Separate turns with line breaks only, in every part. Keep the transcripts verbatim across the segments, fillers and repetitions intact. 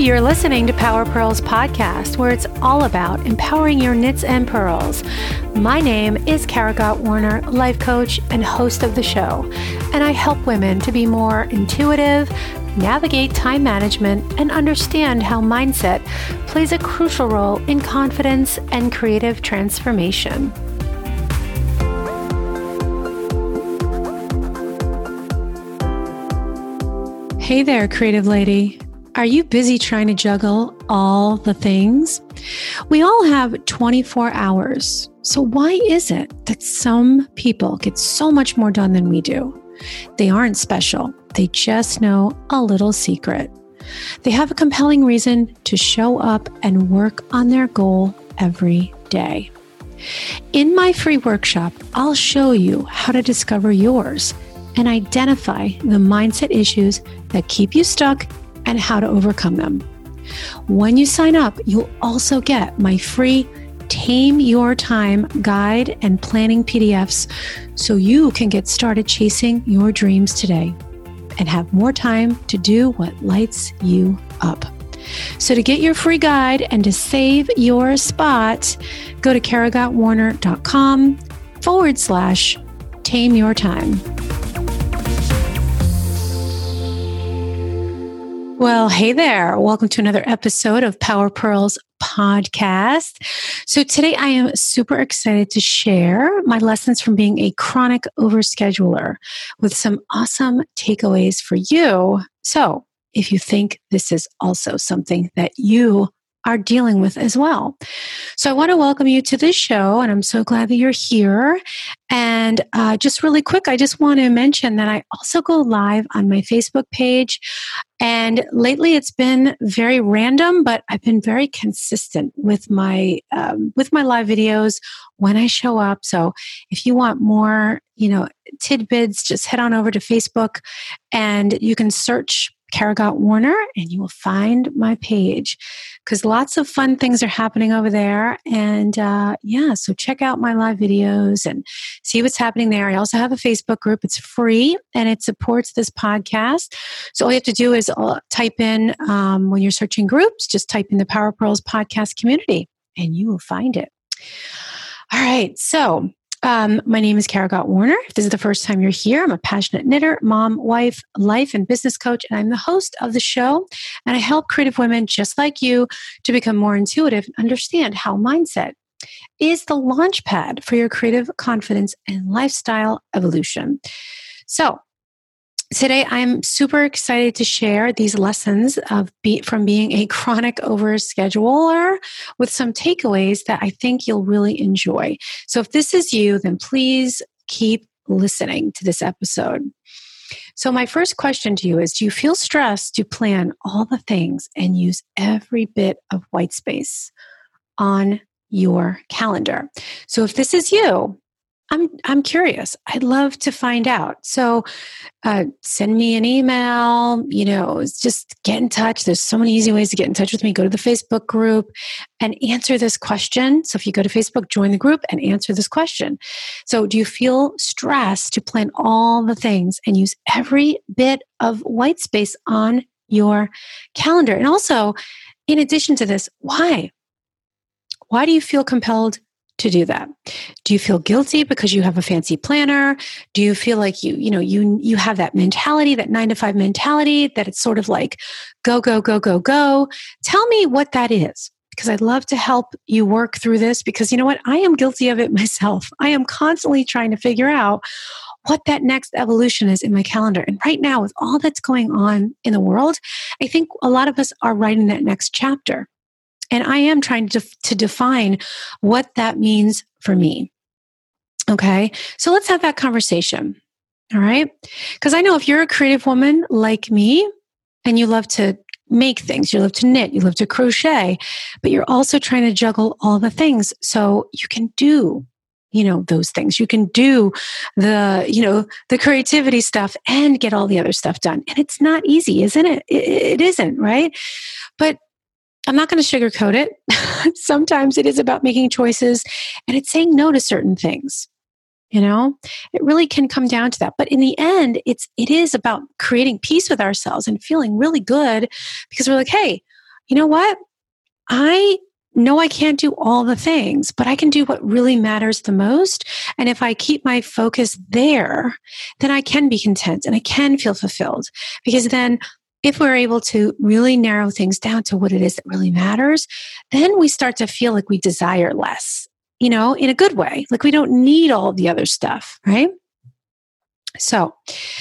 You're listening to Power Pearls Podcast, where it's all about empowering your knits and pearls. My name is Kara Gott Warner, life coach and host of the show, and I help women to be more intuitive, navigate time management, and understand how mindset plays a crucial role in confidence and creative transformation. Hey there, creative lady. Are you busy trying to juggle all the things? We all have twenty-four hours. So why is it that some people get so much more done than we do? They aren't special. They just know a little secret. They have a compelling reason to show up and work on their goal every day. In my free workshop, I'll show you how to discover yours and identify the mindset issues that keep you stuck and how to overcome them. When you sign up, you'll also get my free Tame Your Time guide and planning P D Fs so you can get started chasing your dreams today and have more time to do what lights you up. So to get your free guide and to save your spot, go to karagottwarner.com forward slash Tame Your Time. Well, hey there. Welcome to another episode of Power Pearls Podcast. So today I am super excited to share my lessons from being a chronic overscheduler with some awesome takeaways for you. So if you think this is also something that you are dealing with as well. So I want to welcome you to this show, and I'm so glad that you're here. And uh, just really quick, I just want to mention that I also go live on my Facebook page. And lately it's been very random, but I've been very consistent with my um, with my live videos when I show up. So if you want more, you know, tidbits, just head on over to Facebook and you can search Kara Gott Warner and you will find my page because lots of fun things are happening over there. And uh, yeah, so check out my live videos and see what's happening there. I also have a Facebook group. It's free and it supports this podcast. So all you have to do is uh, type in, um, when you're searching groups, just type in the Power Pearls Podcast community and you will find it. All right. So Um, my name is Kara Gott Warner. If this is the first time you're here, I'm a passionate knitter, mom, wife, life, and business coach, and I'm the host of the show. And I help creative women just like you to become more intuitive and understand how mindset is the launch pad for your creative confidence and lifestyle evolution. So today, I'm super excited to share these lessons of be, from being a chronic overscheduler with some takeaways that I think you'll really enjoy. So if this is you, then please keep listening to this episode. So my first question to you is, do you feel stressed to plan all the things and use every bit of white space on your calendar? So if this is you, I'm I'm curious. I'd love to find out. So uh, send me an email, you know, just get in touch. There's so many easy ways to get in touch with me. Go to the Facebook group and answer this question. So if you go to Facebook, join the group and answer this question. So do you feel stressed to plan all the things and use every bit of white space on your calendar? And also, in addition to this, why? Why do you feel compelled to do that? Do you feel guilty because you have a fancy planner? Do you feel like you, you know, you, you have that mentality, that nine to five mentality, that it's sort of like go, go, go, go, go? Tell me what that is, because I'd love to help you work through this, because you know what? I am guilty of it myself. I am constantly trying to figure out what that next evolution is in my calendar. And right now, with all that's going on in the world, I think a lot of us are writing that next chapter. And I am trying to, to define what that means for me. Okay. So let's have that conversation. All right. Because I know if you're a creative woman like me and you love to make things, you love to knit, you love to crochet, but you're also trying to juggle all the things so you can do, you know, those things. You can do the, you know, the creativity stuff and get all the other stuff done. And it's not easy, isn't it? It, it isn't, right? But I'm not going to sugarcoat it. Sometimes it is about making choices and it's saying no to certain things. You know, it really can come down to that. But in the end, it's, it is about creating peace with ourselves and feeling really good because we're like, hey, you know what? I know I can't do all the things, but I can do what really matters the most. And if I keep my focus there, then I can be content and I can feel fulfilled. Because then if we're able to really narrow things down to what it is that really matters, then we start to feel like we desire less, you know, in a good way. Like we don't need all the other stuff, right? So,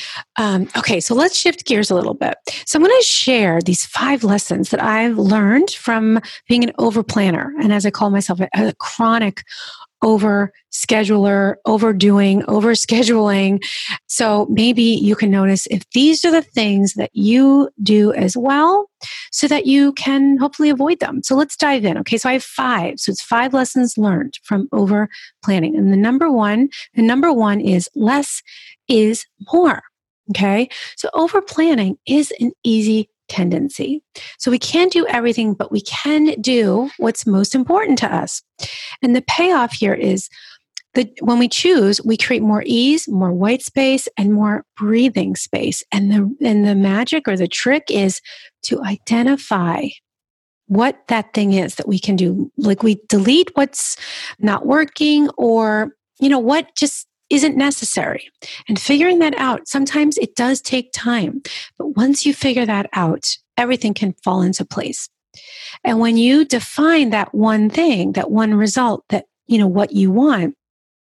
um, okay, so let's shift gears a little bit. So I'm going to share these five lessons that I've learned from being an over planner. And as I call myself, a, a chronic over scheduler, overdoing, over scheduling. So maybe you can notice if these are the things that you do as well, so that you can hopefully avoid them. So let's dive in. Okay, so I have five. So it's five lessons learned from over planning. And the number one, the number one is less is more. Okay, so over planning is an easy tendency. So we can't do everything, but we can do what's most important to us. And the payoff here is that when we choose, we create more ease, more white space, and more breathing space. And the and the magic or the trick is to identify what that thing is that we can do. Like we delete what's not working, or you know what just isn't necessary. And figuring that out, sometimes it does take time. But once you figure that out, everything can fall into place. And when you define that one thing, that one result, that, you know, what you want,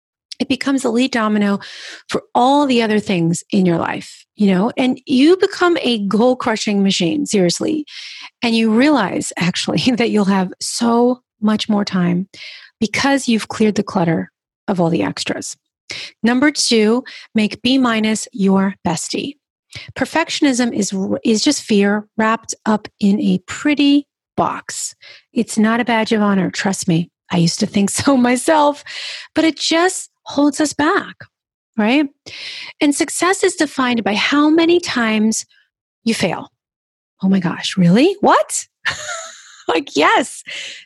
it becomes a lead domino for all the other things in your life, you know, and you become a goal crushing machine, seriously. And you realize actually that you'll have so much more time because you've cleared the clutter of all the extras. Number two, make B minus your bestie. Perfectionism is, is just fear wrapped up in a pretty box. It's not a badge of honor. Trust me. I used to think so myself, but it just holds us back, right? And success is defined by how many times you fail. Oh my gosh, really? What? Like, yes,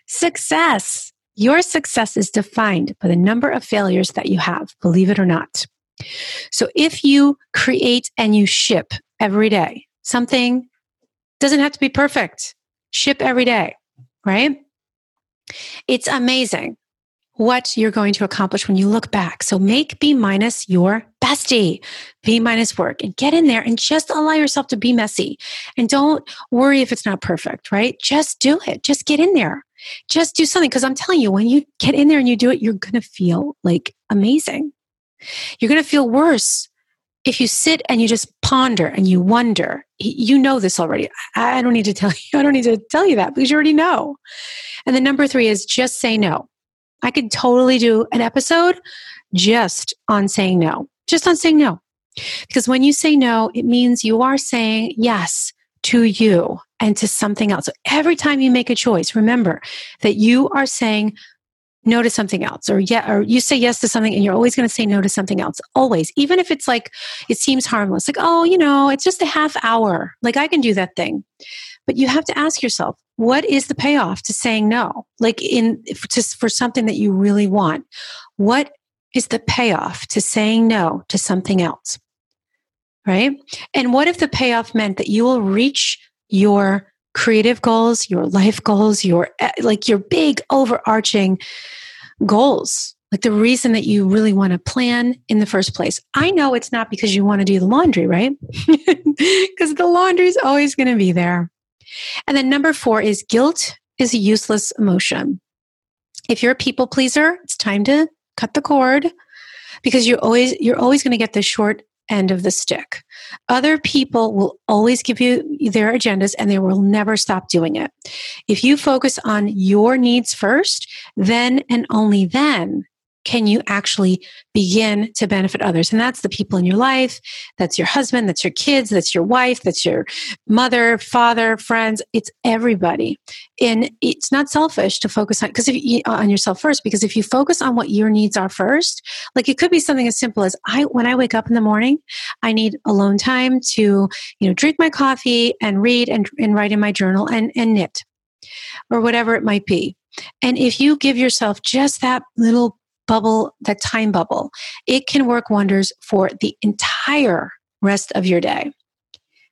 success. Your success is defined by the number of failures that you have, believe it or not. So if you create and you ship every day, something doesn't have to be perfect. Ship every day, right? It's amazing what you're going to accomplish when you look back. So make B minus your bestie, B minus work, and get in there and just allow yourself to be messy. And don't worry if it's not perfect, right? Just do it. Just get in there. Just do something. Because I'm telling you, when you get in there and you do it, you're going to feel like amazing. You're going to feel worse if you sit and you just ponder and you wonder. You know this already. I don't need to tell you. I don't need to tell you that because you already know. And the number three is just say no. I could totally do an episode just on saying no, just on saying no. Because when you say no, it means you are saying yes to you and to something else. So every time you make a choice, remember that you are saying no to something else, or yeah, or you say yes to something and you're always going to say no to something else. Always. Even if it's like, it seems harmless, like, oh, you know, it's just a half hour. Like I can do that thing. But you have to ask yourself, what is the payoff to saying no? Like in just for something that you really want, what is the payoff to saying no to something else? Right? And what if the payoff meant that you will reach your creative goals, your life goals, your like your big overarching goals, like the reason that you really want to plan in the first place? I know it's not because you want to do the laundry, right? Because the laundry is always going to be there. And then number four is guilt is a useless emotion. If you're a people pleaser, it's time to cut the cord because you're always you're always going to get the short end of the stick. Other people will always give you their agendas and they will never stop doing it. If you focus on your needs first, then and only then can you actually begin to benefit others. And that's the people in your life. That's your husband, that's your kids, that's your wife, that's your mother, father, friends. It's everybody. And it's not selfish to focus on, because if you, on yourself first, because if you focus on what your needs are first, like it could be something as simple as I, when I wake up in the morning, I need alone time to, you know, drink my coffee and read and, and write in my journal and, and knit or whatever it might be. And if you give yourself just that little bubble, that time bubble, it can work wonders for the entire rest of your day.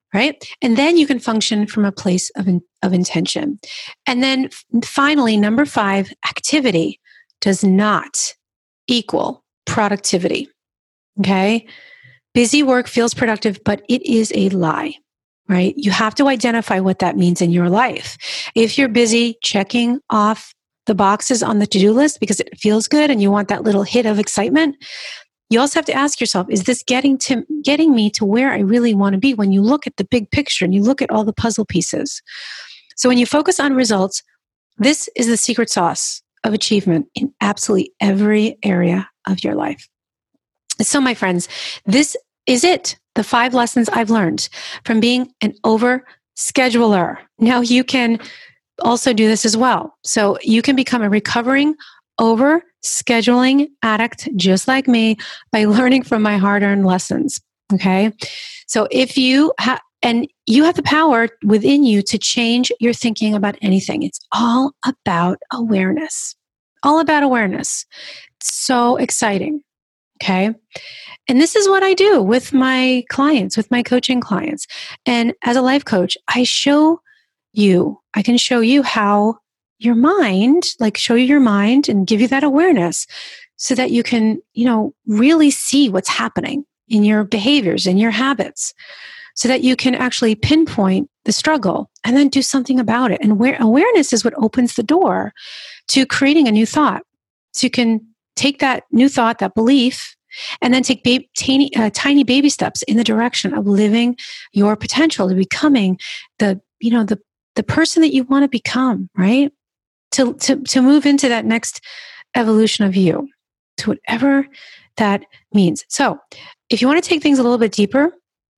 right? And then you can function from a place of, in, of intention. And then finally, number five, activity does not equal productivity. Okay? Busy work feels productive, but it is a lie, right? You have to identify what that means in your life. If you're busy checking off the boxes on the to-do list because it feels good and you want that little hit of excitement, you also have to ask yourself, is this getting to getting me to where I really want to be when you look at the big picture and you look at all the puzzle pieces? So when you focus on results, this is the secret sauce of achievement in absolutely every area of your life. So my friends, this is it. The five lessons I've learned from being an over scheduler. Now you can also do this as well. So you can become a recovering over scheduling addict just like me by learning from my hard-earned lessons. Okay. So if you have, and you have the power within you to change your thinking about anything. It's all about awareness, all about awareness. It's so exciting. Okay. And this is what I do with my clients, with my coaching clients. And as a life coach, I show you, I can show you how your mind, like show you your mind and give you that awareness so that you can, you know, really see what's happening in your behaviors and your habits so that you can actually pinpoint the struggle and then do something about it. And where awareness is what opens the door to creating a new thought. So you can take that new thought, that belief, and then take baby, tiny, uh, tiny baby steps in the direction of living your potential, to becoming the, you know, the, the person that you want to become, right? To, to, to move into that next evolution of you, to whatever that means. So if you want to take things a little bit deeper,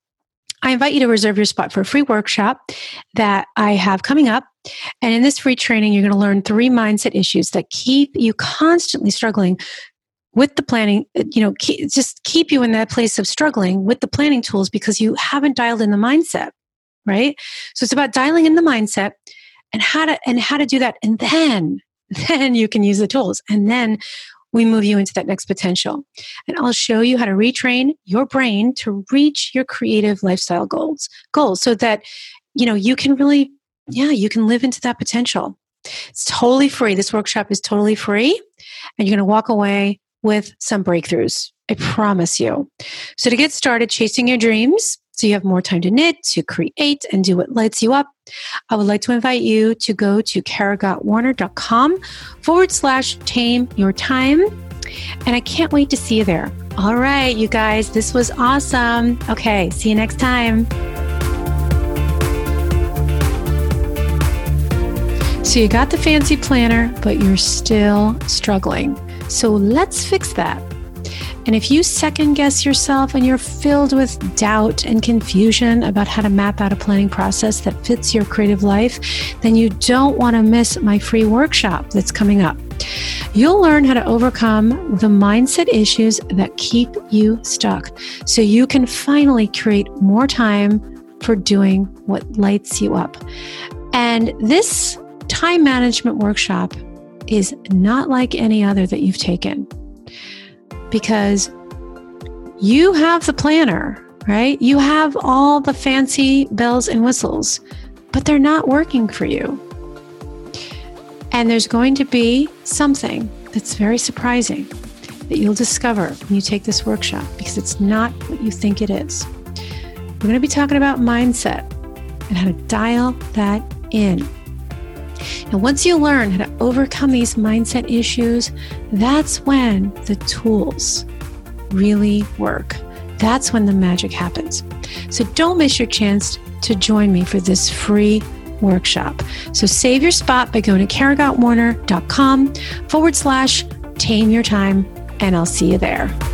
I invite you to reserve your spot for a free workshop that I have coming up. And in this free training, you're going to learn three mindset issues that keep you constantly struggling with the planning, you know, keep, just keep you in that place of struggling with the planning tools because you haven't dialed in the mindset, right? So it's about dialing in the mindset and how to, and how to do that. And then, then you can use the tools. And then we move you into that next potential. And I'll show you how to retrain your brain to reach your creative lifestyle goals, goals so that, you know, you can really, yeah, you can live into that potential. It's totally free. This workshop is totally free. And you're going to walk away with some breakthroughs. I promise you. So to get started chasing your dreams, so you have more time to knit, to create, and do what lights you up, I would like to invite you to go to karagottwarner.com forward slash tame your time. And I can't wait to see you there. All right, you guys, this was awesome. Okay, see you next time. So you got the fancy planner, but you're still struggling. So let's fix that. And if you second guess yourself and you're filled with doubt and confusion about how to map out a planning process that fits your creative life, then you don't want to miss my free workshop that's coming up. You'll learn how to overcome the mindset issues that keep you stuck so you can finally create more time for doing what lights you up. And this time management workshop is not like any other that you've taken, because you have the planner, right? You have all the fancy bells and whistles, but they're not working for you. And there's going to be something that's very surprising that you'll discover when you take this workshop, because it's not what you think it is. We're going to be talking about mindset and how to dial that in. And once you learn how to overcome these mindset issues, that's when the tools really work. That's when the magic happens. So don't miss your chance to join me for this free workshop. So save your spot by going to karagottwarner.com forward slash tame your time, and I'll see you there.